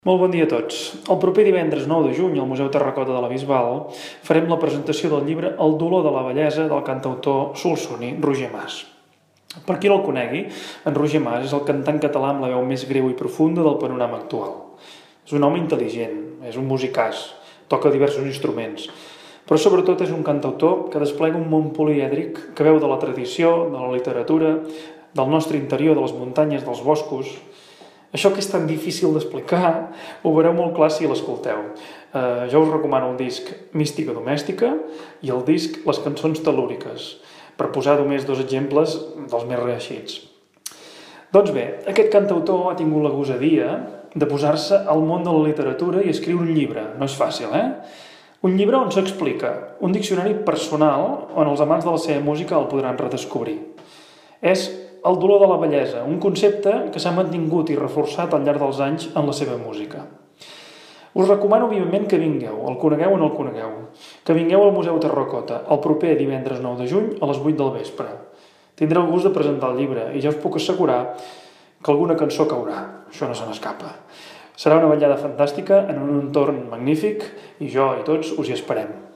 Molt bon dia a tots. El proper divendres 9 de juny al Museu Terracota de la Bisbal farem la presentació del llibre El dolor de la bellesa del cantautor solsoní Roger Mas. Per qui no el conegui, en Roger Mas és el cantant català amb la veu més greu i profunda del panorama actual. És un home intel·ligent, és un musicàs, toca diversos instruments, però sobretot és un cantautor que desplega un món polièdric que veu de la tradició, de la literatura, del nostre interior, de les muntanyes, dels boscos. Això que és tan difícil d'explicar ho veureu molt clar si l'escolteu. Jo us recomano el disc Mística Domèstica i el disc Les cançons tel·lúriques, per posar només dos exemples dels més reeixits. Doncs bé, aquest cantautor ha tingut la gosadia de posar-se al món de la literatura i escriure un llibre. No és fàcil, Un llibre on s'explica, un diccionari personal on els amants de la seva música el podran redescobrir. És el dolor de la bellesa, un concepte que s'ha mantingut i reforçat al llarg dels anys en la seva música. Us recomano vivament que vingueu, el conegueu o no el conegueu, que vingueu al Museu Terracota el proper divendres 9 de juny a les 8 del vespre. Tindré el gust de presentar el llibre i ja us puc assegurar que alguna cançó caurà, això no se n'escapa. Serà una ballada fantàstica en un entorn magnífic i jo i tots us hi esperem.